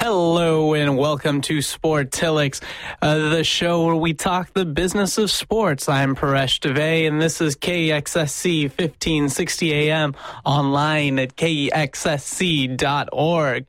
Hello and welcome to Sportilix, the show where we talk the business of sports. I'm Paresh Dave, and this is KXSC 1560 AM online at kexsc.org.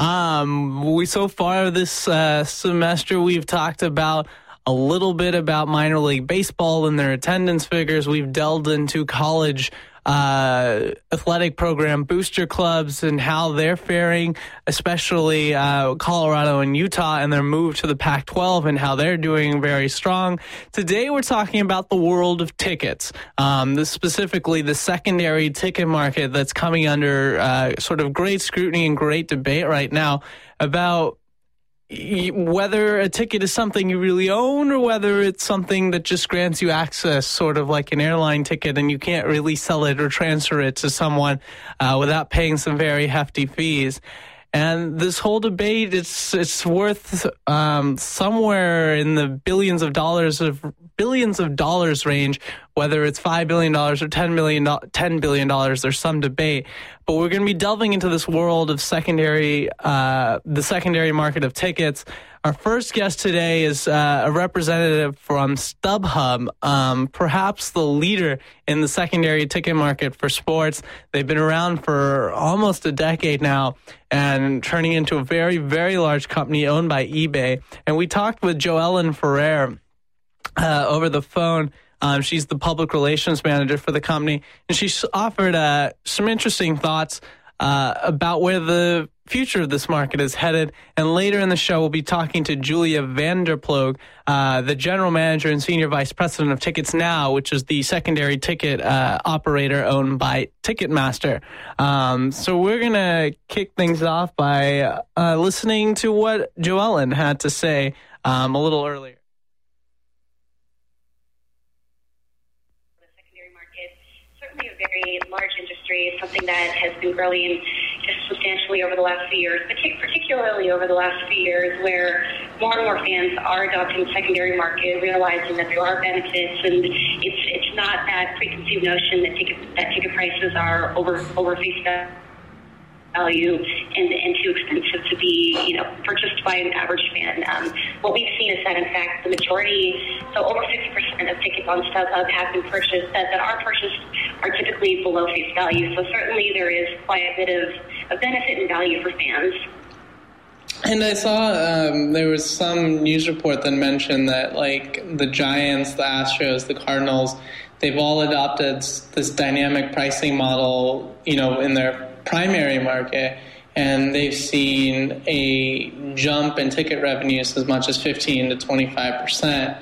So far this semester, we've talked about a little bit about minor league baseball and their attendance figures. We've delved into college athletic program booster clubs and how they're faring, especially Colorado and Utah and their move to the Pac-12 and how they're doing very strong. Today we're talking about the world of tickets, specifically the secondary ticket market that's coming under sort of great scrutiny and great debate right now about whether a ticket is something you really own or whether it's something that just grants you access, sort of like an airline ticket, and you can't really sell it or transfer it to someone without paying some very hefty fees. And this whole debate, it's worth somewhere in the billions of dollars range, whether it's $5 billion or $10 billion. There's some debate. But we're going to be delving into this world of the secondary market of tickets. Our first guest today is a representative from StubHub, perhaps the leader in the secondary ticket market for sports. They've been around for almost a decade now and turning into a very, very large company owned by eBay. And we talked with Joellen Ferrer over the phone. She's the public relations manager for the company, and she offered some interesting thoughts about where the future of this market is headed. And later in the show, we'll be talking to Julia Vanderploeg, the general manager and senior vice president of Tickets Now, which is the secondary ticket operator owned by Ticketmaster. So we're going to kick things off by listening to what Joellen had to say a little earlier. A very large industry, something that has been growing just substantially over the last few years, particularly over the last few years, where more and more fans are adopting the secondary market, realizing that there are benefits, and it's not that preconceived notion that ticket prices are over face value and too expensive to be, purchased by an average fan. What we've seen is that, in fact, the majority, so over 50% of tickets on StubHub have been purchased, that are purchased are typically below face value. So certainly there is quite a bit of benefit and value for fans. And I saw there was some news report that mentioned that, like, the Giants, the Astros, the Cardinals, they've all adopted this dynamic pricing model, in their primary market, and they've seen a jump in ticket revenues as much as 15 to 25%.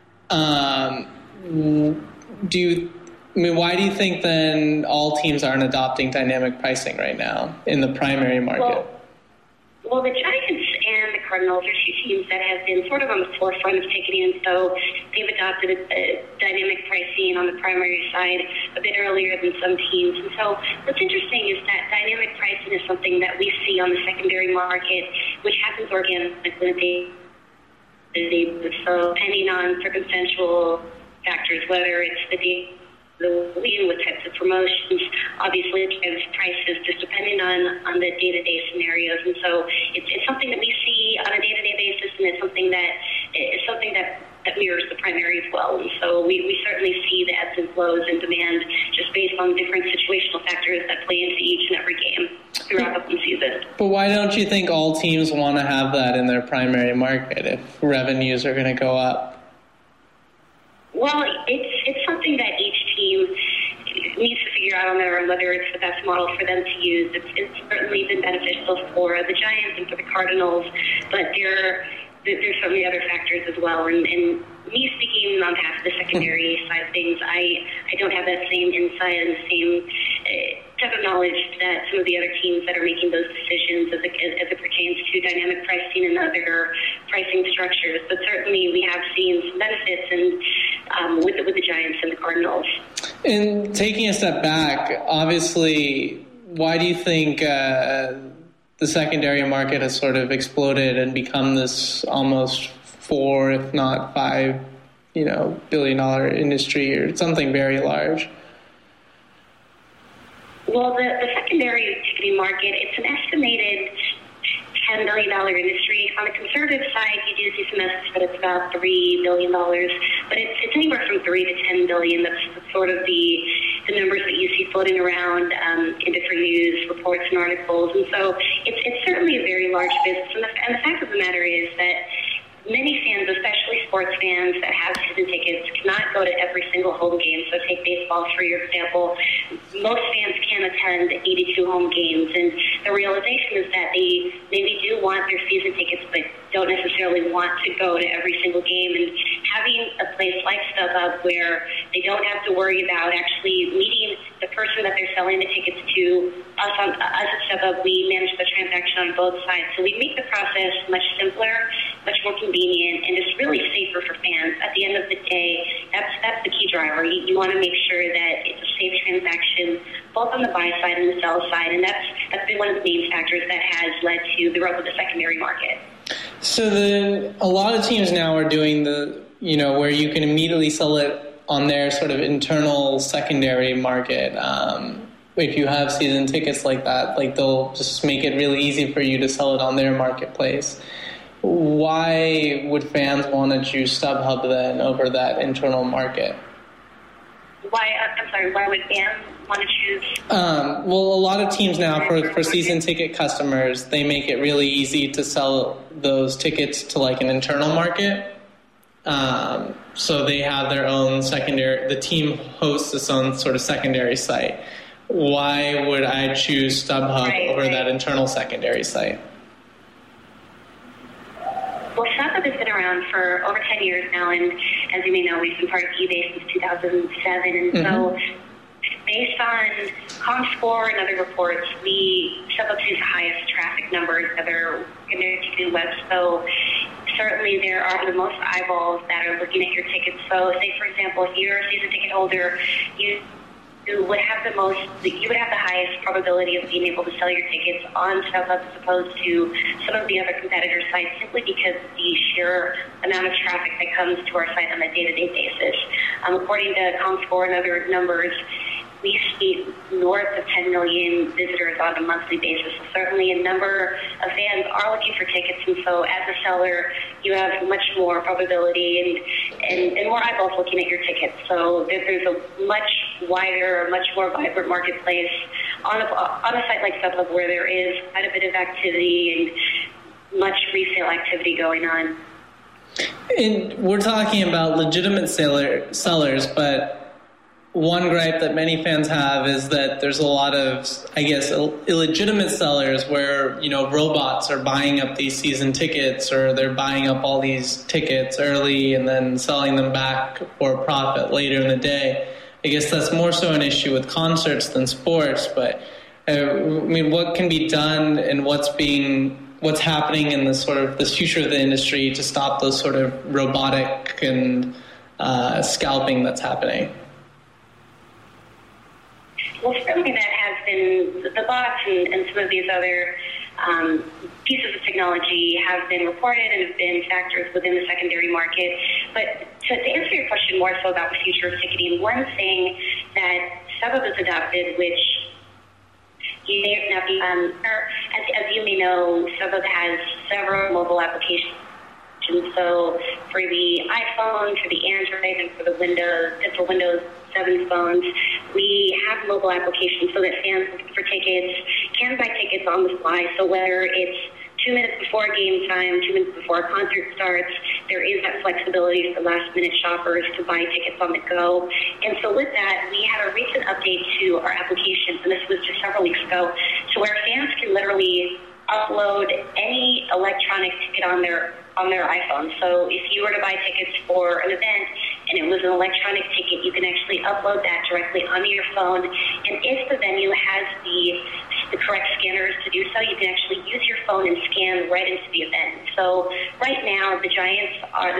Why do you think then all teams aren't adopting dynamic pricing right now in the primary market? Well, the Giants and the Cardinals are two teams that have been sort of on the forefront of ticketing, and so they've adopted a dynamic pricing on the primary side a bit earlier than some teams. And so what's interesting is that dynamic pricing is something that we see on the secondary market, which happens organically. So depending on circumstantial factors, whether it's the leading with types of promotions, obviously as prices, just depending on the day-to-day scenarios. And so it's something that we see on a day-to-day basis, and it's something that mirrors the primary as well. And so we certainly see the ebbs and flows in demand just based on different situational factors that play into each and every game throughout the season. But why don't you think all teams want to have that in their primary market if revenues are going to go up? Well, it's something that each team needs to figure out on their own whether it's the best model for them to use. It's certainly been beneficial for the Giants and for the Cardinals, but there's certainly other factors as well. And me speaking on behalf of the secondary side of things, I don't have that same insight and the same type of knowledge that some of the other teams that are making those decisions as it pertains to dynamic pricing and other pricing structures. But certainly we have seen some benefits with the Giants and the Cardinals. And taking a step back, obviously, why do you think the secondary market has sort of exploded and become this almost $4, if not $5, billion-dollar industry or something very large? Well, the secondary ticketing market, it's an estimated $10 billion industry. On the conservative side, you do see some estimates that it's about $3 billion, but it's anywhere from $3 to $10 billion. That's sort of the numbers that you see floating around in different news reports and articles. And so it's certainly a very large business. And the fact of the matter is that many fans, especially sports fans that have season tickets, cannot go to every single home game. So take baseball, for your example. Most fans can attend 82 home games, and the realization is that they maybe do want their season tickets, but don't necessarily want to go to every single game. And having a place like StubHub where they don't have to worry about actually meeting the person that they're selling the tickets to, us at StubHub, we manage the transaction on both sides. So we make the process much simpler, much more convenient, and it's really safer for fans. At the end of the day, that's the key driver. You want to make sure that it's a safe transaction, both on the buy side and the sell side, and that's been one of the main factors that has led to the growth of the secondary market. So a lot of teams now are doing where you can immediately sell it on their sort of internal secondary market. If you have season tickets like that, like they'll just make it really easy for you to sell it on their marketplace. Why would fans want to choose StubHub then over that internal market? Why would fans want to choose? Well, a lot of teams now, for season ticket customers, they make it really easy to sell those tickets to like an internal market. So they have their own secondary, the team hosts its own sort of secondary site. Why would I choose StubHub over that internal secondary site? Well, StubHub has been around for over 10 years now, and as you may know, we've been part of eBay since 2007, and so based on Comscore and other reports, StubHub sees the highest traffic numbers ever in their ticket web, so certainly there are the most eyeballs that are looking at your tickets. So say, for example, if you're a season ticket holder, you would have the highest probability of being able to sell your tickets on StubHub as opposed to some of the other competitor sites, simply because of the sheer amount of traffic that comes to our site on a day-to-day basis. According to Comscore and other numbers, we see north of 10 million visitors on a monthly basis. So certainly a number of fans are looking for tickets, and so as a seller, you have much more probability and more eyeballs looking at your tickets. So there's a much wider, much more vibrant marketplace on a site like StubHub where there is quite a bit of activity and much resale activity going on. And we're talking about legitimate sellers, but one gripe that many fans have is that there's a lot of, I guess, illegitimate sellers where, robots are buying up these season tickets, or they're buying up all these tickets early and then selling them back for a profit later in the day. I guess that's more so an issue with concerts than sports, but what can be done and what's happening in this future of the industry to stop those sort of robotic and scalping that's happening? Well, certainly that has been, the bots and some of these other pieces of technology have been reported and have been factors within the secondary market. But to answer your question more so about the future of ticketing, one thing that StubHub has adopted, which you may not be, as you may know, StubHub has several mobile applications. So for the iPhone, for the Android, and for the Windows 7 phones, we have mobile applications so that fans looking for tickets can buy tickets on the fly. So whether it's 2 minutes before game time, 2 minutes before a concert starts, there is that flexibility for last-minute shoppers to buy tickets on the go. And so with that, we had a recent update to our applications, and this was just several weeks ago, to where fans can literally upload any electronic ticket on their iPhone. So if you were to buy tickets for an event and it was an electronic ticket, you can actually upload that directly onto your phone. And if the venue has the correct scanners to do so, you can actually use your phone and scan right into the event. So right now, the Giants are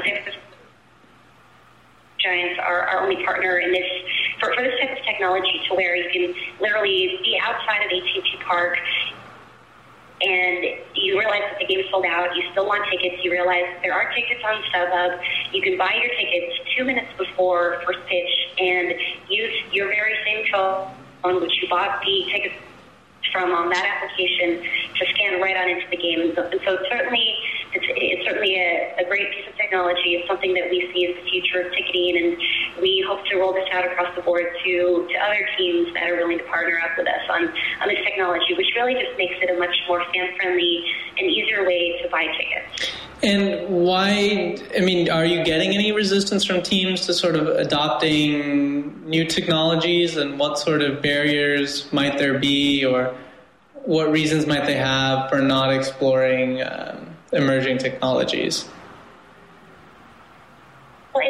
our only partner in this for this type of technology, to where you can literally be outside of AT&T Park and you realize that the game is sold out, you still want tickets, you realize there are tickets on StubHub, you can buy your tickets 2 minutes before first pitch and use your very same phone on which you bought the tickets from that application to scan right on into the game. And so it's certainly a great piece of technology. It's something that we see as the future of ticketing, and we hope to roll this out across the board to other teams that are willing to partner up with us on this technology, which really just makes it a much more fan-friendly and easier way to buy tickets. And why, are you getting any resistance from teams to sort of adopting new technologies, and what sort of barriers might there be, or what reasons might they have for not exploring emerging technologies? Well,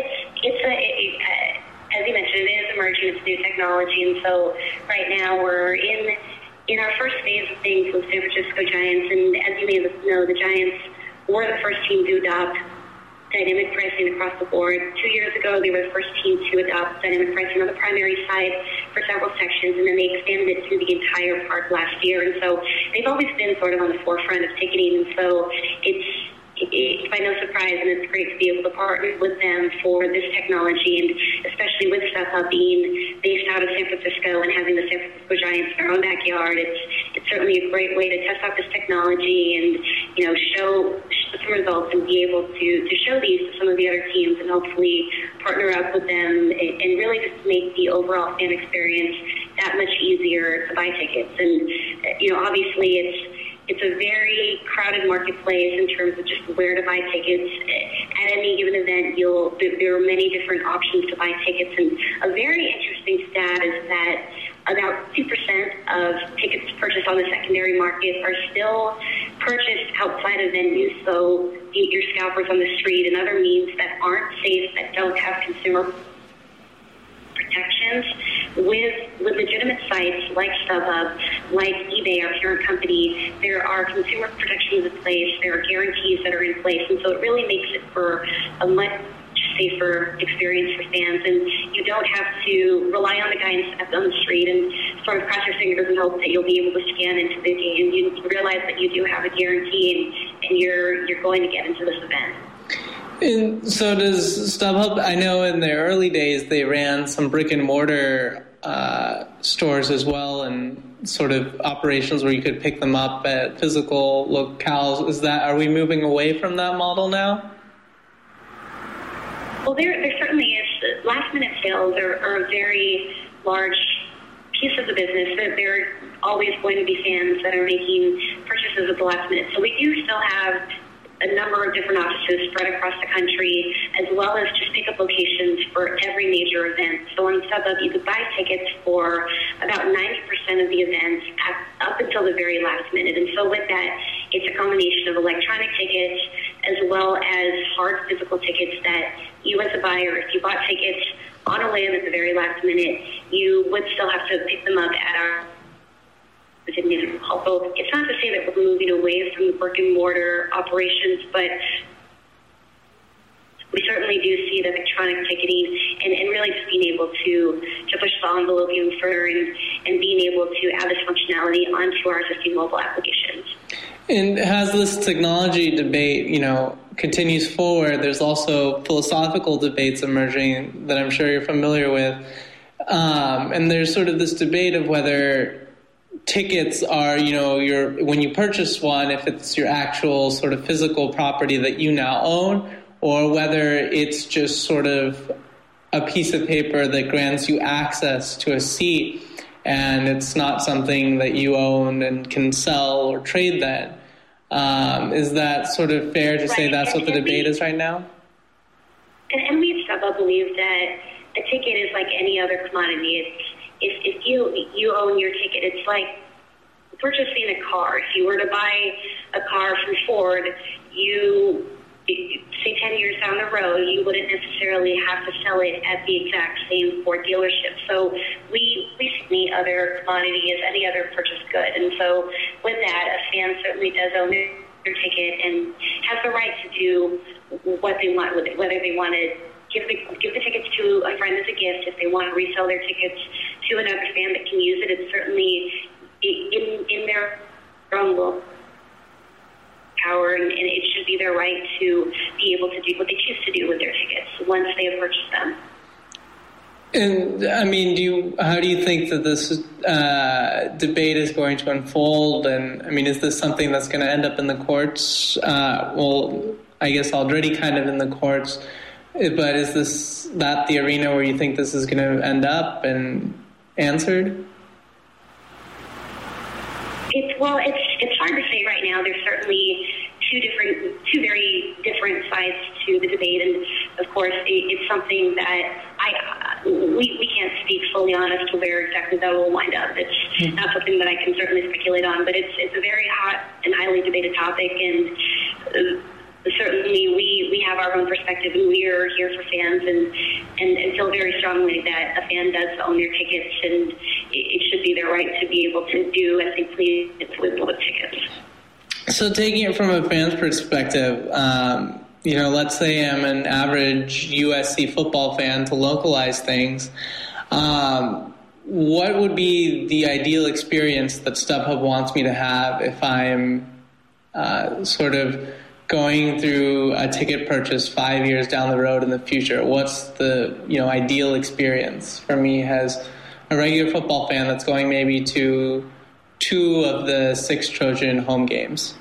as you mentioned, it is emerging. It's new technology, and so right now we're in our first phase of things with San Francisco Giants, and as you may know, the Giants were the first team to adopt dynamic pricing across the board. 2 years ago, they were the first team to adopt dynamic pricing on the primary side for several sections, and then they expanded it to the entire park last year. And so they've always been sort of on the forefront of ticketing, and so it's by no surprise, and it's great to be able to partner with them for this technology, and especially with StubHub being based out of San Francisco and having the San Francisco Giants in their own backyard. It's certainly a great way to test out this technology and show some results and be able to show these to some of the other teams and hopefully partner up with them and really just make the overall fan experience that much easier to buy tickets. And obviously it's a very crowded marketplace in terms of just where to buy tickets. At any given event, there are many different options to buy tickets. And a very interesting stat is that about 2% of tickets purchased on the secondary market are still purchased outside of venues. So your scalpers on the street and other means that aren't safe, that don't have consumer protections. With legitimate sites like StubHub, like eBay, our parent company, there are consumer protections in place, there are guarantees that are in place, and so it really makes it for a much safer experience for fans, and you don't have to rely on the guy on the street and sort of cross your fingers and hope that you'll be able to scan into the game. You realize that you do have a guarantee, and you're going to get into this event. And so does StubHub, I know in the early days they ran some brick and mortar stores as well, and sort of operations where you could pick them up at physical locales. Are we moving away from that model now? Well, there certainly is. Last-minute sales are a very large piece of the business. There are always going to be fans that are making purchases at the last minute. So we do still have a number of different offices spread across the country, as well as just pickup locations for every major event. So on StubHub, you could buy tickets for about 90% of the events up until the very last minute. And so with that, it's a combination of electronic tickets as well as hard physical tickets that you as a buyer, if you bought tickets on a whim at the very last minute, you would still have to pick them up at our although it's not to say that we're moving away from the brick and mortar operations, but we certainly do see the electronic ticketing and really just being able to push the envelope even further and being able to add this functionality onto our existing mobile applications. And as this technology debate, continues forward, there's also philosophical debates emerging that I'm sure you're familiar with. And there's sort of this debate of whether tickets are, when you purchase one, if it's your actual sort of physical property that you now own, or whether it's just sort of a piece of paper that grants you access to a seat, and it's not something that you own and can sell or trade then. Is that sort of fair to say that's what the debate is right now? And we at StubHub believe that a ticket is like any other commodity. If you own your ticket, it's like purchasing a car. If you were to buy a car from Ford, say 10 years down the road, you wouldn't necessarily have to sell it at the exact same Ford dealership. So we see other commodity as any other purchased good. And so with that, a fan certainly does own their ticket and has the right to do what they want with it, whether they want to give the tickets to a friend as a gift, if they want to resell their tickets to another fan that can use it. It's certainly in their own will power, and it should be their right to be able to do what they choose to do with their tickets once they have purchased them. And I mean, how do you think that this debate is going to unfold? And I mean, is this something that's going to end up in the courts? Well, I guess already kind of in the courts, but is that the arena where you think this is going to end up and answered? It's hard to say right now. There's certainly two very different sides to the debate, and of course, it's something that we can't speak fully on as to where exactly that will wind up. It's not something that I can certainly speculate on, but it's a very hot and highly debated topic, and certainly we have our own perspective, and we are here for fans, and feel very strongly that a fan does own their tickets, and it should be their right to be able to do as they please with tickets. So taking it from a fan's perspective, let's say I'm an average USC football fan, to localize things. What would be the ideal experience that StubHub wants me to have if I'm sort of going through a ticket purchase 5 years down the road in the future? What's the ideal experience for me as a regular football fan that's going maybe to 2 of the 6 Trojan home games?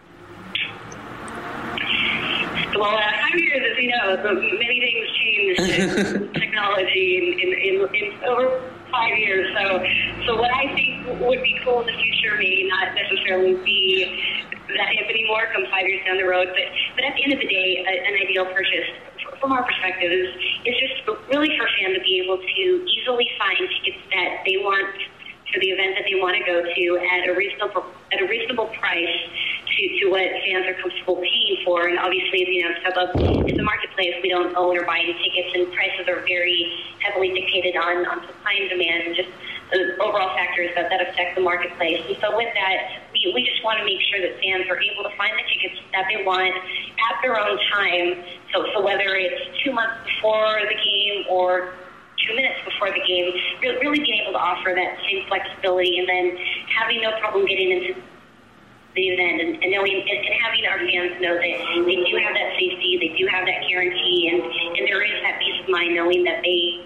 Well, 5 years, as you know, many things changed in technology in over 5 years. So what I think would be cool in the future may not necessarily be that Anthony Moore comes 5 years down the road, but at the end of the day, an ideal purchase from our perspective is just really for fans to be able to easily find tickets that they want for the event that they want to go to at a reasonable price to what fans are comfortable paying for. And obviously, StubHub is a marketplace. We don't own or buy any tickets, and prices are very heavily dictated on supply and demand, and just the overall factors that affect the marketplace. And so with that, we just want to make sure that fans are able to find the tickets that they want at their own time. So whether it's 2 months before the game or 2 minutes before the game, really being able to offer that same flexibility, and then having no problem getting into the event, and knowing and having our fans know that they do have that safety, they do have that guarantee, and there is that peace of mind knowing that they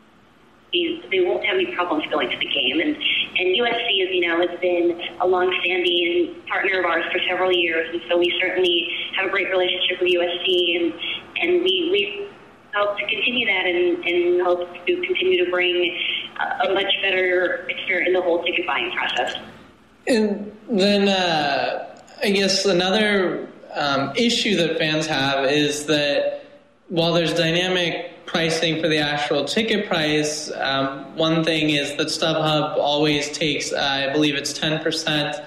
won't have any problems going to the game. And USC, as you know, has been a long-standing partner of ours for several years, and so we certainly have a great relationship with USC, and we hope to continue that, and hope to continue to bring a much better experience in the whole ticket buying process. And then I guess another issue that fans have is that while there's dynamic pricing for the actual ticket price, one thing is that StubHub always takes, I believe it's 10%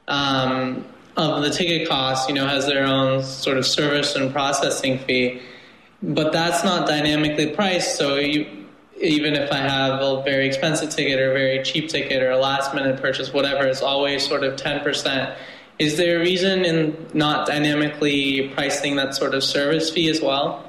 of the ticket cost, has their own sort of service and processing fee. But that's not dynamically priced, so even if I have a very expensive ticket or a very cheap ticket or a last-minute purchase, whatever, it's always sort of 10%. Is there a reason in not dynamically pricing that sort of service fee as well?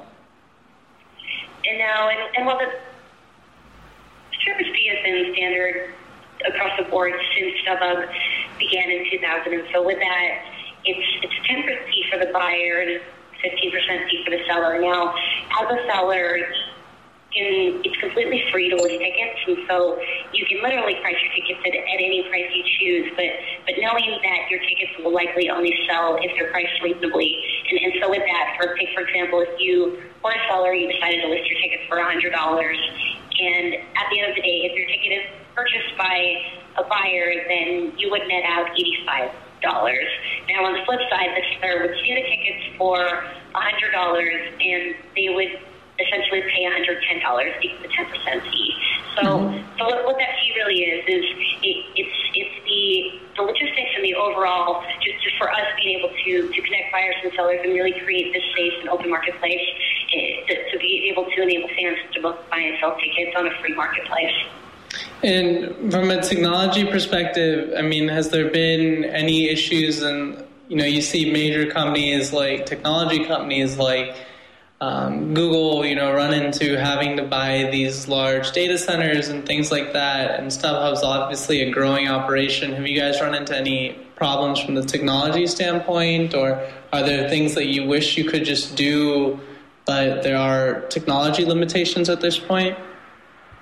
No, and while the service fee has been standard across the board since StubHub began in 2000, and so with that, it's 10% fee for the buyer and 15% fee for the seller. Now, as a seller, it's completely free to list tickets, and so you can literally price your tickets at any price you choose, but knowing that your tickets will likely only sell if they're priced reasonably. And so with that, for example, if you were a seller, you decided to list your tickets for $100, and at the end of the day, if your ticket is purchased by a buyer, then you would net out $85. Now, on the flip side, the seller would see the tickets for $100, and they would essentially pay $110, equal to 10% fee. So what that fee really is it's the logistics and the overall, just for us being able to connect buyers and sellers and really create this safe and open marketplace to be able to enable fans to both buy and sell tickets on a free marketplace. And from a technology perspective, I mean, has there been any issues? And you see major companies like technology companies like Google, run into having to buy these large data centers and things like that. And StubHub's obviously a growing operation. Have you guys run into any problems from the technology standpoint, or are there things that you wish you could just do, but there are technology limitations at this point?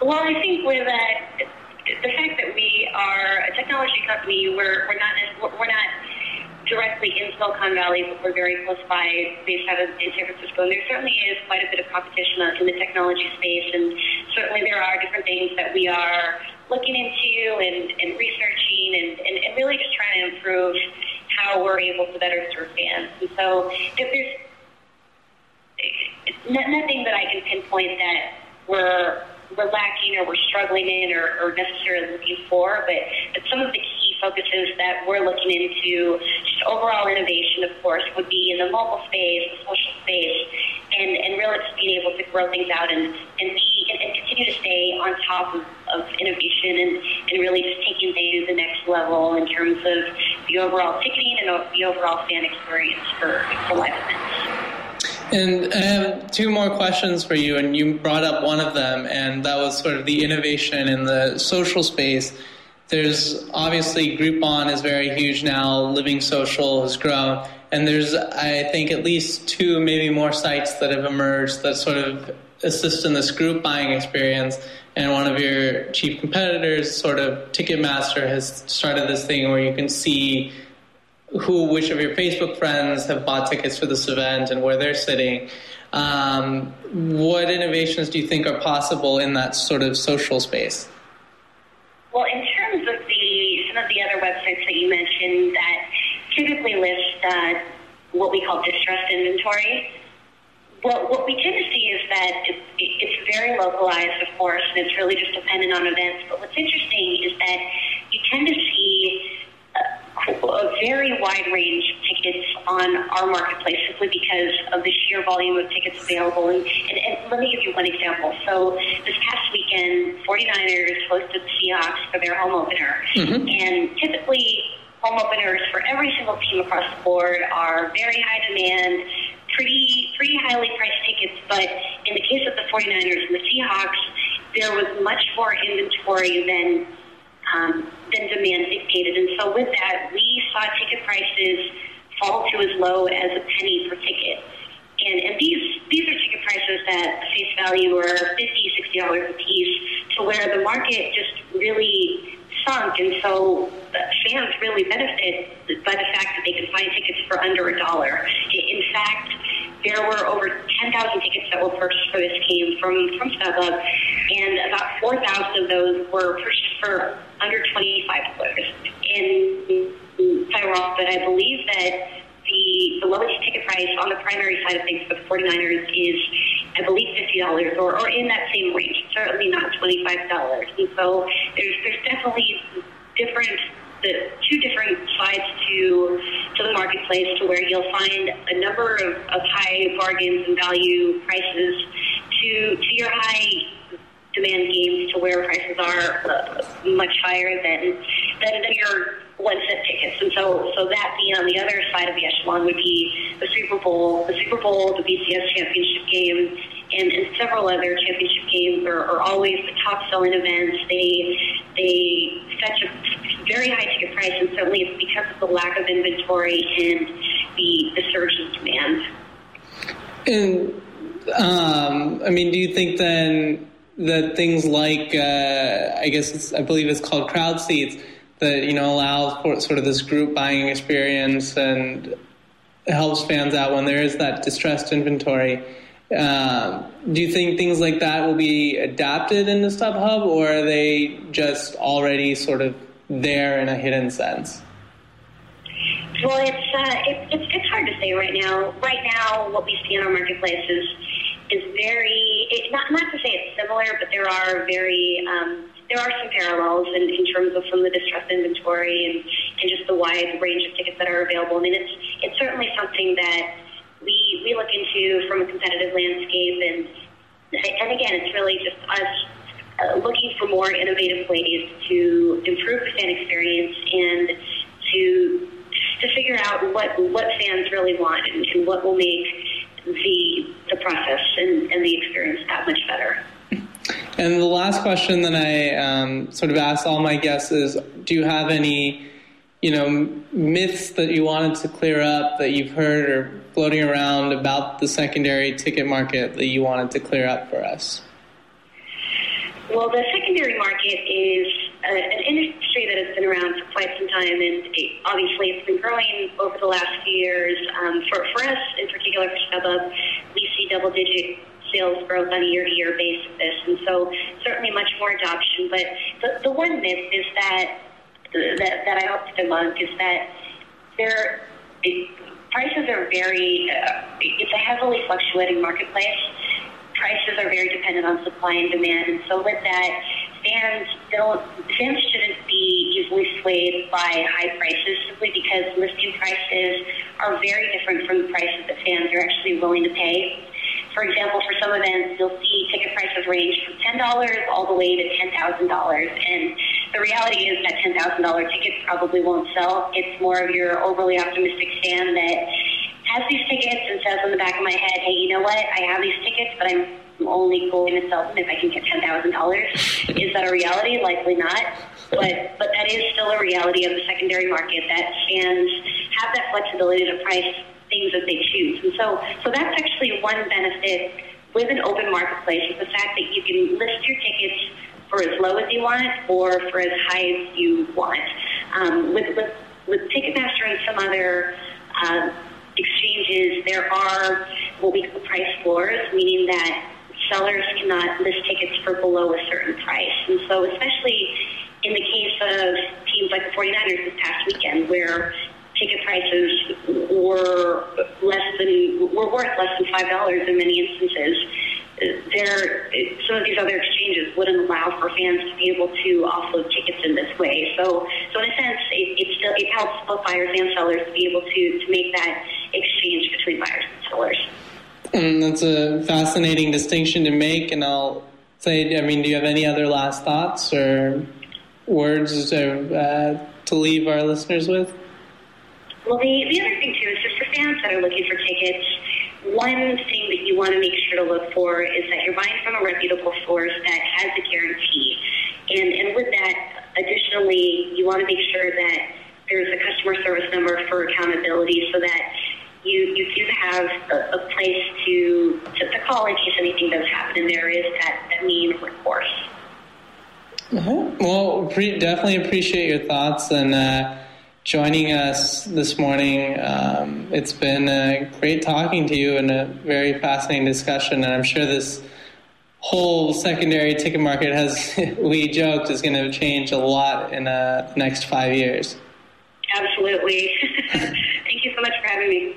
Well, I think with the fact that we are a technology company, we're not directly in Silicon Valley, but we're very close by, based out of in San Francisco. And there certainly is quite a bit of competition in the technology space, and certainly there are different things that we are looking into and researching and really just trying to improve how we're able to better serve fans. And so if there's nothing that I can pinpoint that we're lacking or we're struggling in or necessarily looking for, but some of the key focuses that we're looking into, just overall innovation, of course, would be in the mobile space, the social space, and really just being able to grow things out and continue to stay on top of innovation and really just taking things to the next level in terms of the overall ticketing and the overall fan experience for live events. And I have two more questions for you, and you brought up one of them, and that was sort of the innovation in the social space. There's obviously Groupon is very huge now, Living Social has grown, and there's, I think, at least two, maybe more sites that have emerged that sort of assist in this group buying experience. And one of your chief competitors, sort of Ticketmaster, has started this thing where you can see which of your Facebook friends have bought tickets for this event and where they're sitting. What innovations do you think are possible in that sort of social space? Well, in terms of some of the other websites that you mentioned that typically list what we call distressed inventory, what we tend to see is that it's very localized, of course, and it's really just dependent on events. But what's interesting is that you tend to see a very wide range of tickets on our marketplace simply because of the sheer volume of tickets available. And let me give you one example. So this past weekend, 49ers hosted the Seahawks for their home opener. Mm-hmm. And typically, home openers for every single team across the board are very high demand, pretty highly priced tickets. But in the case of the 49ers and the Seahawks, there was much more inventory than demand dictated. And so with that, we saw ticket prices fall to as low as a penny per ticket. And these are ticket prices that face value are $50, $60 a piece, to where the market just really sunk. And so fans really benefit by the fact that they can find tickets for under $1. In fact, there were over 10,000 tickets that were purchased for this game from StubHub, and about 4,000 of those were purchased for under $25. And but I believe that the lowest ticket price on the primary side of things for the 49ers is, I believe, $50 or in that same range, certainly not $25. And so there's definitely two different sides to the marketplace, to where you'll find a number of high bargains and value prices to your high demand games, to where prices are much higher than your one-cent tickets. And so that being on the other side of the echelon would be the Super Bowl, the BCS championship game, and several other championship games are always the top-selling events. They fetch a very high ticket price, and certainly it's because of the lack of inventory and the surge in demand. And do you think then that things like I believe it's called crowd seats that allow for sort of this group buying experience and helps fans out when there is that distressed inventory? Do you think things like that will be adapted into StubHub, or are they just already sort of there in a hidden sense? Well, it's hard to say right now. Right now, what we see in our marketplace is very, not to say it's similar, but there are some parallels in terms of some of the distressed inventory and just the wide range of tickets that are available. I mean, it's certainly something that we look into from a competitive landscape, and again, it's really just us looking for more innovative ways to improve the fan experience and to figure out what fans really want and what will make the process and the experience that much better. And the last question that I sort of asked all my guests is, do you have any, myths that you wanted to clear up that you've heard or floating around about the secondary ticket market that you wanted to clear up for us? Well, the secondary market is an industry that has been around for quite some time, and obviously it's been growing over the last few years. For us, in particular for StubHub, we see double-digit sales growth on a year-to-year basis, and so certainly much more adoption. But the one myth is that I hope to debunk is that prices are it's a heavily fluctuating marketplace. Prices are very dependent on supply and demand, and so with that, fans shouldn't be easily swayed by high prices simply because listing prices are very different from the prices that fans are actually willing to pay. For example, for some events, you'll see ticket prices range from $10 all the way to $10,000, and the reality is that $10,000 tickets probably won't sell. It's more of your overly optimistic fan that has these tickets and says in the back of my head, hey, you know what, I have these tickets, but I'm only going to sell them if I can get $10,000. Is that a reality? Likely not. But that is still a reality of the secondary market, that fans have that flexibility to price things as they choose. And so that's actually one benefit with an open marketplace, is the fact that you can list your tickets for as low as you want or for as high as you want. With Ticketmaster and some other exchanges, there are what we call price floors, meaning that sellers cannot list tickets for below a certain price. And so especially in the case of teams like the 49ers this past weekend, where ticket prices were worth less than $5 in many instances, some of these other exchanges wouldn't allow for fans to be able to offload tickets in this way. So in a sense, it helps both buyers and sellers to be able to make that exchange between buyers and sellers. And that's a fascinating distinction to make. And I'll say, do you have any other last thoughts or words to leave our listeners with? Well, the other thing, too, is just for fans that are looking for tickets, one thing that you want to make sure to look for is that you're buying from a reputable source that has a guarantee. And with that, additionally, you want to make sure that there's a customer service number for accountability so that you do have a place to call in case anything does happen, and there is that mean of recourse. Well, definitely appreciate your thoughts and joining us this morning. It's been great talking to you and a very fascinating discussion, and I'm sure this whole secondary ticket market we joked, is going to change a lot in the next 5 years. Absolutely. Thank you so much for having me.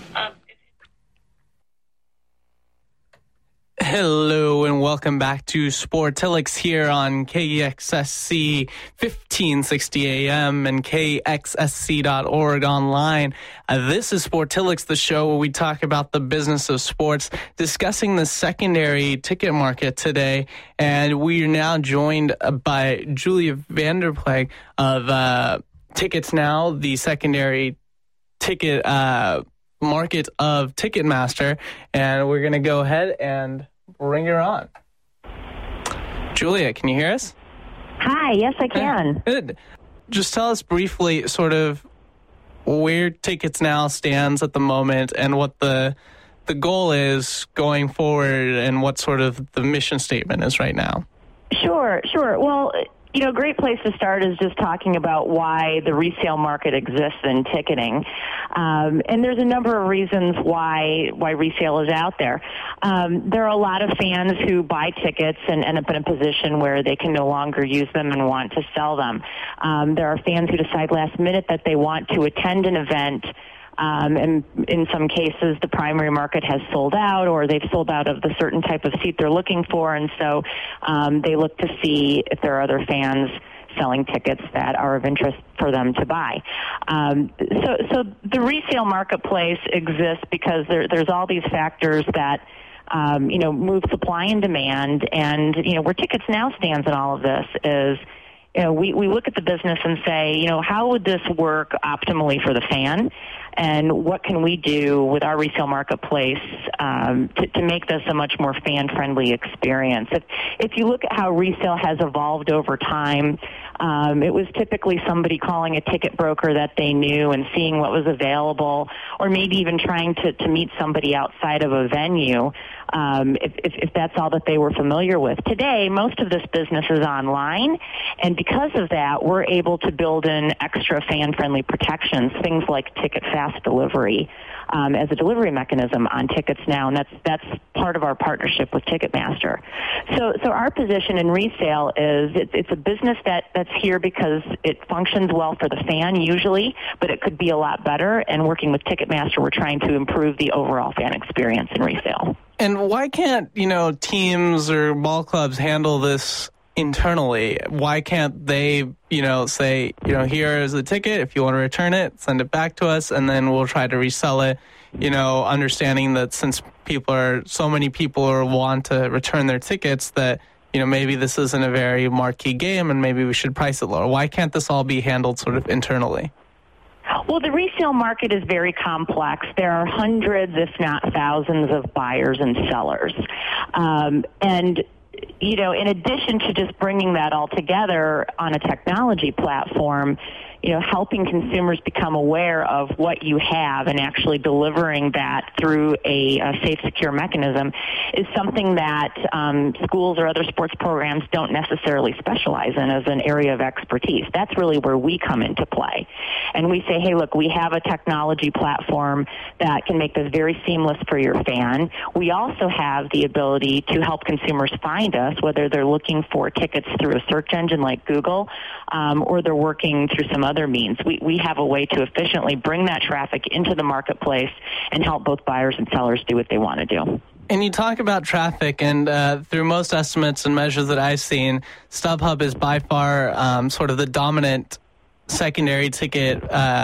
Hello and welcome back to Sportilix here on KXSC 1560 AM and KXSC.org online. This is Sportilix, the show where we talk about the business of sports, discussing the secondary ticket market today. And we are now joined by Julia Vanderpleg of Tickets Now, the secondary ticket market of Ticketmaster. And we're going to go ahead and bring her on. Julia, can you hear us? Hi, yes, I can. Good. Just tell us briefly sort of where Tickets Now stands at the moment and what the goal is going forward and what sort of the mission statement is right now. Sure. Well, a great place to start is just talking about why the resale market exists in ticketing. And there's a number of reasons why resale is out there. There are a lot of fans who buy tickets and end up in a position where they can no longer use them and want to sell them. There are fans who decide last minute that they want to attend an event, and in some cases the primary market has sold out, or they've sold out of the certain type of seat they're looking for, and so they look to see if there are other fans selling tickets that are of interest for them to buy. So the resale marketplace exists because there's all these factors that move supply and demand, and where Tickets Now stands in all of this is, we look at the business and say, how would this work optimally for the fan? and what can we do with our resale marketplace to make this a much more fan-friendly experience. If you look at how resale has evolved over time, it was typically somebody calling a ticket broker that they knew and seeing what was available, or maybe even trying to meet somebody outside of a venue if that's all that they were familiar with. Today, most of this business is online, and because of that, we're able to build in extra fan-friendly protections, things like ticket fast delivery as a delivery mechanism on tickets now, and that's part of our partnership with Ticketmaster. So our position in resale is it's a business that's here because it functions well for the fan usually, but it could be a lot better, and working with Ticketmaster, we're trying to improve the overall fan experience in resale. And why can't, teams or ball clubs handle this internally? Why can't they, say, here is the ticket. If you want to return it, send it back to us, and then we'll try to resell it, understanding that since so many people want to return their tickets that, maybe this isn't a very marquee game and maybe we should price it lower. Why can't this all be handled sort of internally? Well, the resale market is very complex. There are hundreds, if not thousands, of buyers and sellers. And in addition to just bringing that all together on a technology platform, helping consumers become aware of what you have and actually delivering that through a safe, secure mechanism is something that schools or other sports programs don't necessarily specialize in as an area of expertise. That's really where we come into play. And we say, hey, look, we have a technology platform that can make this very seamless for your fan. We also have the ability to help consumers find us, whether they're looking for tickets through a search engine like Google or they're working through some other means. We have a way to efficiently bring that traffic into the marketplace and help both buyers and sellers do what they want to do. And you talk about traffic, and through most estimates and measures that I've seen, StubHub is by far sort of the dominant secondary ticket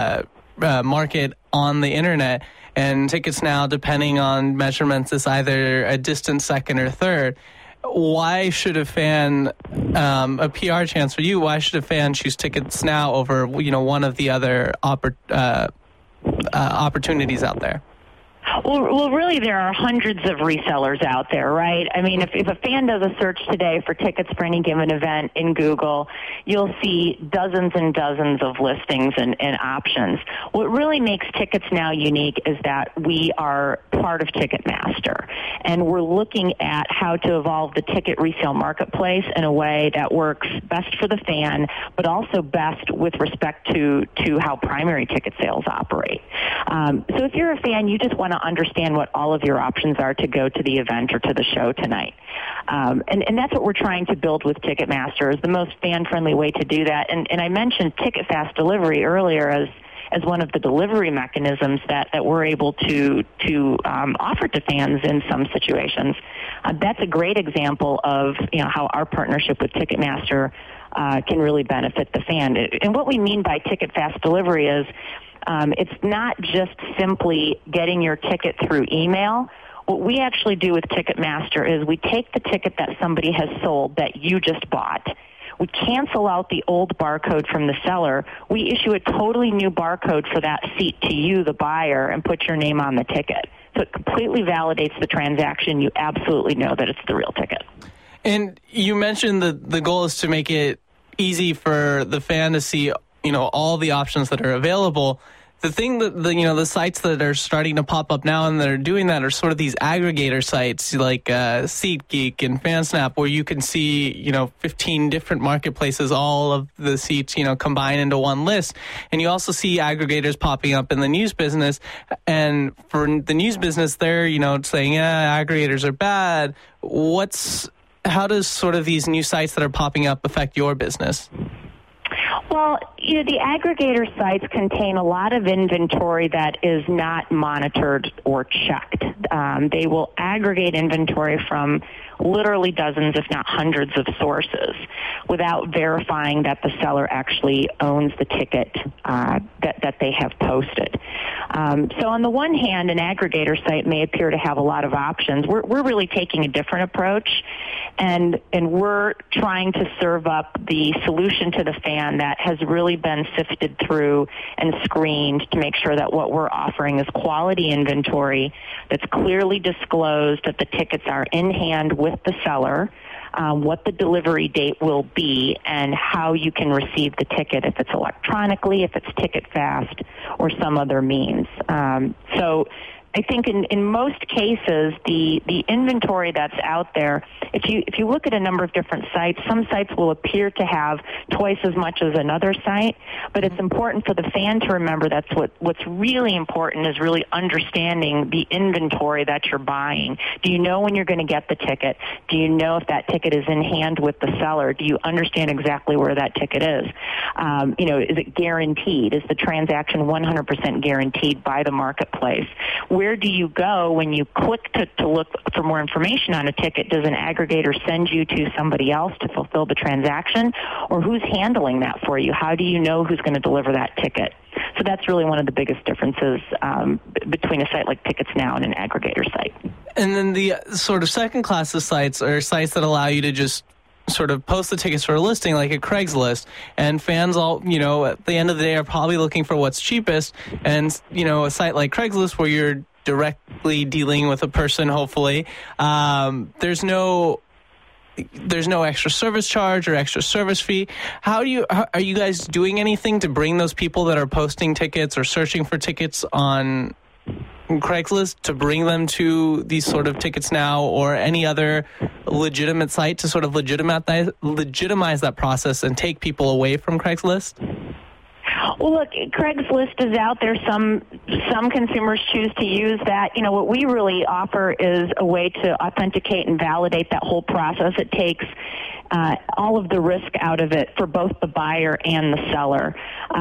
market on the internet. And tickets now, depending on measurements, is either a distant second or third. Why should a fan, a PR chance for you, why should a fan choose Tickets Now over, one of the other opportunities out there? Well, really, there are hundreds of resellers out there, right? I mean, if a fan does a search today for tickets for any given event in Google, you'll see dozens and dozens of listings and options. What really makes Tickets Now unique is that we are part of Ticketmaster, and we're looking at how to evolve the ticket resale marketplace in a way that works best for the fan, but also best with respect to how primary ticket sales operate. So if you're a fan, you just want to understand what all of your options are to go to the event or to the show tonight. And that's what we're trying to build with Ticketmaster, is the most fan-friendly way to do that. And I mentioned ticket fast delivery earlier as one of the delivery mechanisms that we're able to offer to fans in some situations. That's a great example of how our partnership with Ticketmaster can really benefit the fan. And what we mean by ticket fast delivery is it's not just simply getting your ticket through email. What we actually do with Ticketmaster is we take the ticket that somebody has sold that you just bought. We cancel out the old barcode from the seller. We issue a totally new barcode for that seat to you, the buyer, and put your name on the ticket. So it completely validates the transaction. You absolutely know that it's the real ticket. And you mentioned that the goal is to make it easy for the fan to see, all the options that are available. The thing that the sites that are starting to pop up now and that are doing that are sort of these aggregator sites like SeatGeek and FanSnap, where you can see 15 different marketplaces, all of the seats combined into one list. And you also see aggregators popping up in the news business. And for the news business, they're saying aggregators are bad. How does sort of these new sites that are popping up affect your business? Well, the aggregator sites contain a lot of inventory that is not monitored or checked. They will aggregate inventory from literally dozens, if not hundreds of sources without verifying that the seller actually owns the ticket that they have posted. So on the one hand, an aggregator site may appear to have a lot of options. We're really taking a different approach, and we're trying to serve up the solution to the fan that has really been sifted through and screened to make sure that what we're offering is quality inventory that's clearly disclosed, that the tickets are in hand with the seller, what the delivery date will be, and how you can receive the ticket, if it's electronically, if it's Ticket Fast, or some other means. So I think in most cases, the inventory that's out there, if you look at a number of different sites, some sites will appear to have twice as much as another site, but it's important for the fan to remember that's what's really important is really understanding the inventory that you're buying. Do you know when you're going to get the ticket? Do you know if that ticket is in hand with the seller? Do you understand exactly where that ticket is? Is it guaranteed? Is the transaction 100% guaranteed by the marketplace? Where do you go when you click to look for more information on a ticket? Does an aggregator send you to somebody else to fulfill the transaction? Or who's handling that for you? How do you know who's going to deliver that ticket? So that's really one of the biggest differences between a site like Tickets Now and an aggregator site. And then the sort of second class of sites are sites that allow you to just sort of post the tickets for a listing like a Craigslist, and fans all, at the end of the day are probably looking for what's cheapest. And, a site like Craigslist where you're directly dealing with a person, hopefully, there's no extra service charge or extra service fee. Are you guys doing anything to bring those people that are posting tickets or searching for tickets on Craigslist to bring them to these sort of Tickets Now or any other legitimate site to sort of legitimize that process and take people away from Craigslist? Well, look, Craigslist is out there. Some consumers choose to use that. What we really offer is a way to authenticate and validate that whole process. It takes all of the risk out of it for both the buyer and the seller.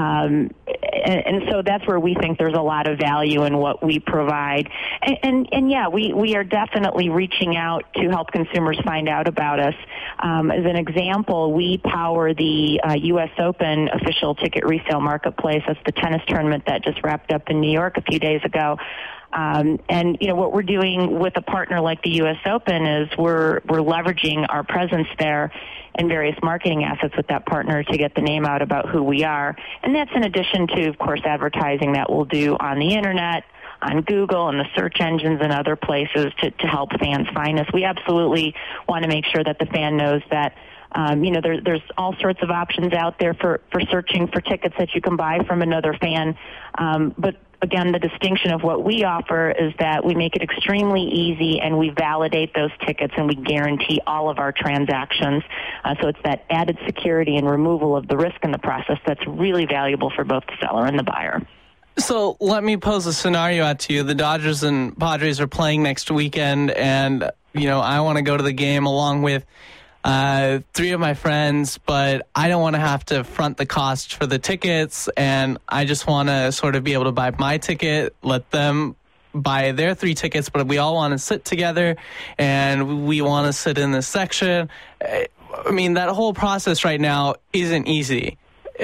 And so that's where we think there's a lot of value in what we provide. And yeah, we are definitely reaching out to help consumers find out about us. As an example, we power the U.S. Open official ticket resale marketplace. That's the tennis tournament that just wrapped up in New York a few days ago. And what we're doing with a partner like the U.S. Open is we're leveraging our presence there and various marketing assets with that partner to get the name out about who we are. And that's in addition to, of course, advertising that we'll do on the Internet, on Google and the search engines and other places to help fans find us. We absolutely want to make sure that the fan knows that there's all sorts of options out there for searching for tickets that you can buy from another fan. But again, the distinction of what we offer is that we make it extremely easy and we validate those tickets and we guarantee all of our transactions. So it's that added security and removal of the risk in the process that's really valuable for both the seller and the buyer. So let me pose a scenario out to you. The Dodgers and Padres are playing next weekend, and, I want to go to the game along with three of my friends, but I don't want to have to front the cost for the tickets, and I just want to sort of be able to buy my ticket, let them buy their 3 tickets, but we all want to sit together, and we want to sit in this section. I mean, that whole process right now isn't easy.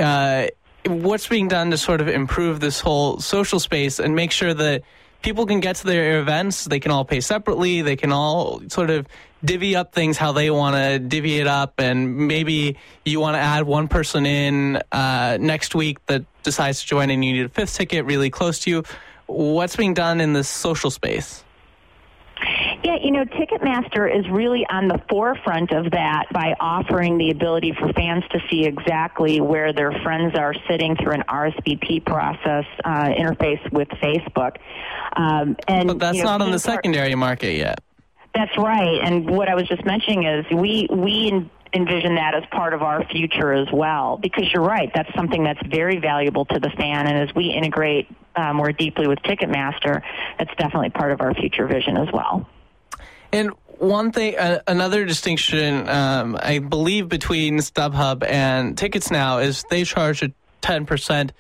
What's being done to sort of improve this whole social space and make sure that people can get to their events, they can all pay separately, they can all sort of divvy up things how they want to divvy it up, and maybe you want to add one person in next week that decides to join and you need a 5th ticket really close to you. What's being done in this social space? Yeah, Ticketmaster is really on the forefront of that by offering the ability for fans to see exactly where their friends are sitting through an RSVP process interface with Facebook. But that's not on the secondary market yet. That's right. And what I was just mentioning is we envision that as part of our future as well, because you're right, that's something that's very valuable to the fan, and as we integrate more deeply with Ticketmaster, that's definitely part of our future vision as well. And one thing, another distinction, I believe, between StubHub and Tickets Now is they charge a 10%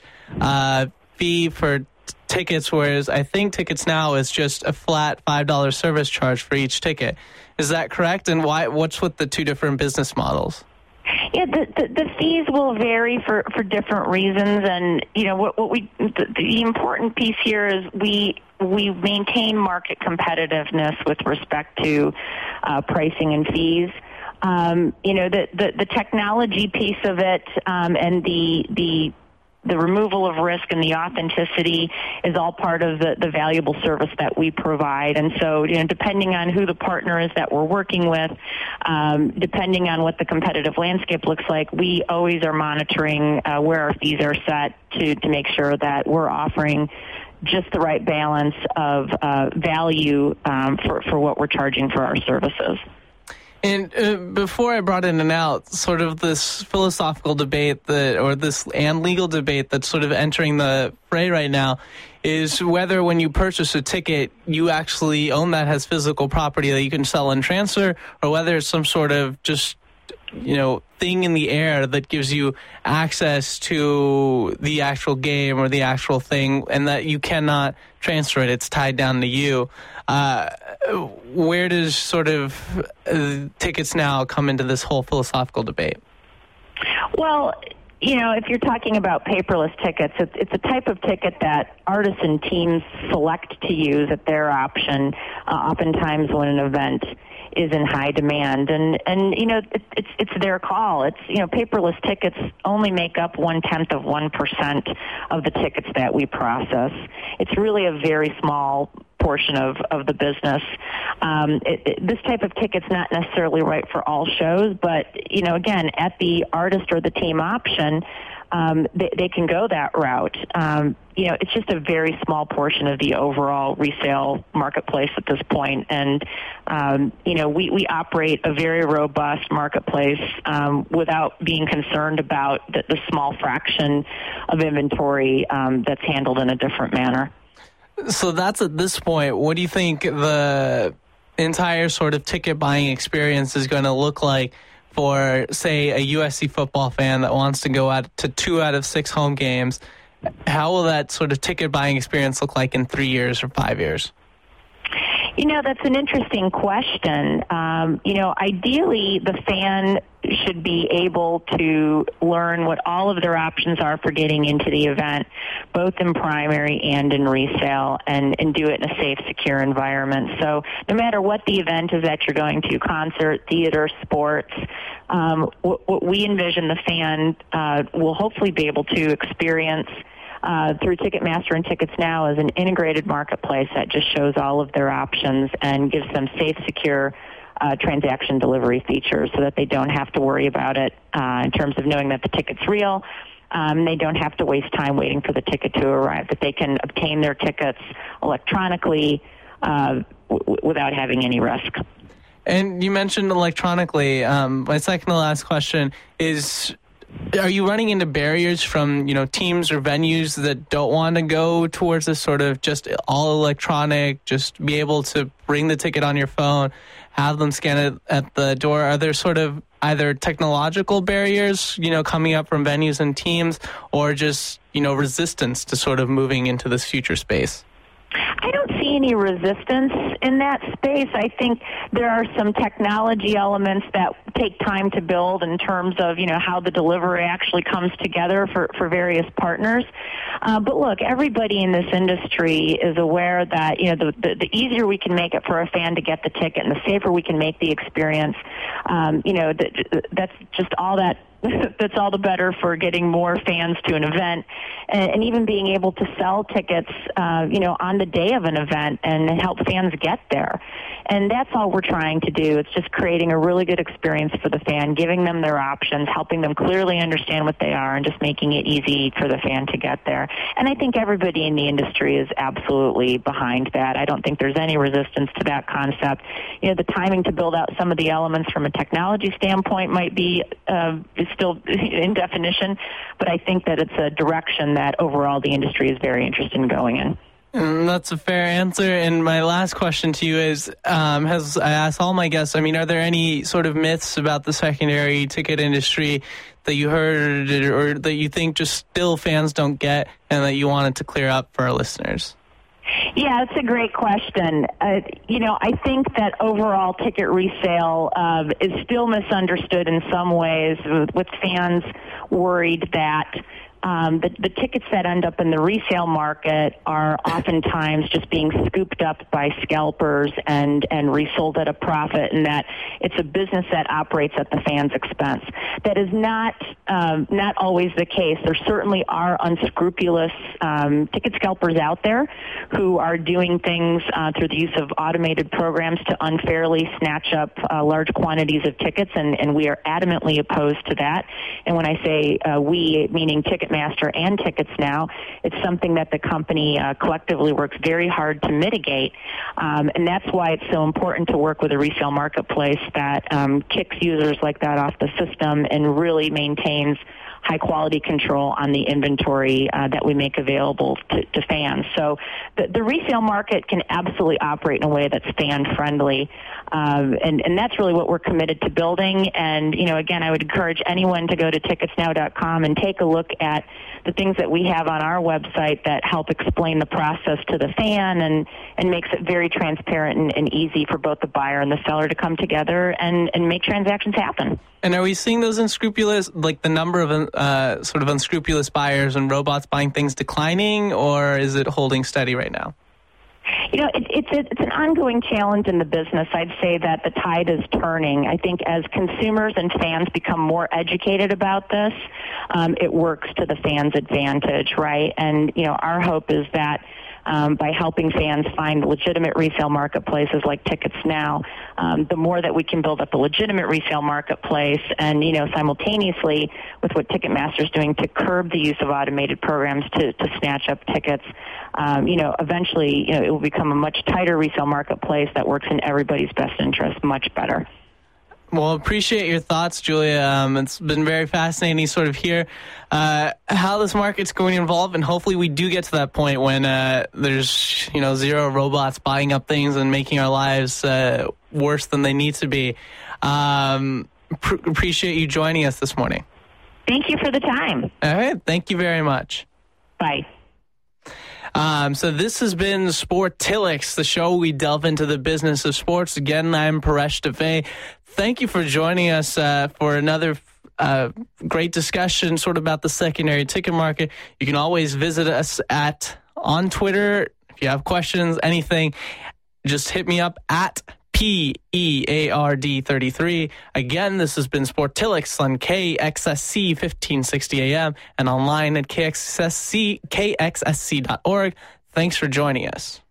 fee for tickets, whereas I think Tickets Now is just a flat $5 service charge for each ticket. Is that correct? And what's with the 2 different business models? Yeah, the fees will vary for different reasons, and the important piece here is we maintain market competitiveness with respect to pricing and fees. The technology piece of it and the removal of risk and the authenticity is all part of the valuable service that we provide. And so, depending on who the partner is that we're working with, depending on what the competitive landscape looks like, we always are monitoring where our fees are set to make sure that we're offering just the right balance of value for what we're charging for our services. And before I brought in and out, sort of this philosophical debate and legal debate that's sort of entering the fray right now is whether when you purchase a ticket, you actually own that as physical property that you can sell and transfer, or whether it's some sort of just, thing in the air that gives you access to the actual game or the actual thing and that you cannot transfer it. It's tied down to you. Where does sort of tickets now come into this whole philosophical debate? Well, if you're talking about paperless tickets, it's a type of ticket that artists and teams select to use at their option, oftentimes when an event is in high demand, and it's their call. It's paperless tickets only make up 0.1% of the tickets that we process. It's really a very small portion of the business. This type of ticket's not necessarily right for all shows, but again, at the artist or the team option, they can go that route. It's just a very small portion of the overall resale marketplace at this point. And, we operate a very robust marketplace without being concerned about the small fraction of inventory that's handled in a different manner. So that's at this point. What do you think the entire sort of ticket buying experience is going to look like for, say, a USC football fan that wants to go out to 2 out of 6 home games? How will that sort of ticket buying experience look like in 3 years or 5 years? That's an interesting question. Ideally, the fan should be able to learn what all of their options are for getting into the event, both in primary and in resale, and do it in a safe, secure environment. So no matter what the event is that you're going to, concert, theater, sports, what we envision the fan will hopefully be able to experience through Ticketmaster and Tickets Now as an integrated marketplace that just shows all of their options and gives them safe, secure transaction delivery features so that they don't have to worry about it in terms of knowing that the ticket's real. They don't have to waste time waiting for the ticket to arrive, that they can obtain their tickets electronically without having any risk. And you mentioned electronically. My second to last question is, are you running into barriers from, teams or venues that don't want to go towards this sort of just all electronic, just be able to bring the ticket on your phone, have them scan it at the door? Are there sort of either technological barriers, coming up from venues and teams, or just, resistance to sort of moving into this future space? I don't see any resistance in that space. I think there are some technology elements that take time to build in terms of, how the delivery actually comes together for various partners. But look, everybody in this industry is aware that, the easier we can make it for a fan to get the ticket and the safer we can make the experience, that's just all that's all the better for getting more fans to an event, and even being able to sell tickets, on the day of an event and help fans get there. And that's all we're trying to do. It's just creating a really good experience for the fan, giving them their options, helping them clearly understand what they are, and just making it easy for the fan to get there. And I think everybody in the industry is absolutely behind that. I don't think there's any resistance to that concept. The timing to build out some of the elements from a technology standpoint might be still in definition, but I think that it's a direction that overall the industry is very interested in going in. That's a fair answer. And my last question to you is, I asked all my guests, are there any sort of myths about the secondary ticket industry that you heard or that you think just still fans don't get and that you wanted to clear up for our listeners? Yeah, that's a great question. I think that overall ticket resale is still misunderstood in some ways, with fans worried that the tickets that end up in the resale market are oftentimes just being scooped up by scalpers and resold at a profit, and that it's a business that operates at the fan's expense. That is not always the case. There certainly are unscrupulous ticket scalpers out there who are doing things through the use of automated programs to unfairly snatch up large quantities of tickets, and we are adamantly opposed to that. And when I say we, meaning Ticketmaster and Tickets Now, it's something that the company collectively works very hard to mitigate, and that's why it's so important to work with a resale marketplace that kicks users like that off the system and really maintains high-quality control on the inventory that we make available to fans. So the resale market can absolutely operate in a way that's fan-friendly, and that's really what we're committed to building. And, again, I would encourage anyone to go to ticketsnow.com and take a look at the things that we have on our website that help explain the process to the fan and makes it very transparent and easy for both the buyer and the seller to come together and make transactions happen. And are we seeing those unscrupulous, like the number of sort of unscrupulous buyers and robots buying things declining, or is it holding steady right now? It's an ongoing challenge in the business. I'd say that the tide is turning. I think as consumers and fans become more educated about this, it works to the fans' advantage, right? And, our hope is that by helping fans find legitimate resale marketplaces like Tickets Now, the more that we can build up a legitimate resale marketplace and, simultaneously with what Ticketmaster is doing to curb the use of automated programs to snatch up tickets, eventually, it will become a much tighter resale marketplace that works in everybody's best interest much better. Well, appreciate your thoughts, Julia. It's been very fascinating to sort of hear how this market's going to evolve, and hopefully we do get to that point when there's zero robots buying up things and making our lives worse than they need to be. Appreciate you joining us this morning. Thank you for the time. All right. Thank you very much. Bye. So this has been Sportilix, the show we delve into the business of sports. Again, I'm Paresh Dave. Thank you for joining us for another great discussion sort of about the secondary ticket market. You can always visit us on Twitter. If you have questions, anything, just hit me up at PEARD33. Again, this has been Sportilix on KXSC 1560 AM and online at KXSC.org. Thanks for joining us.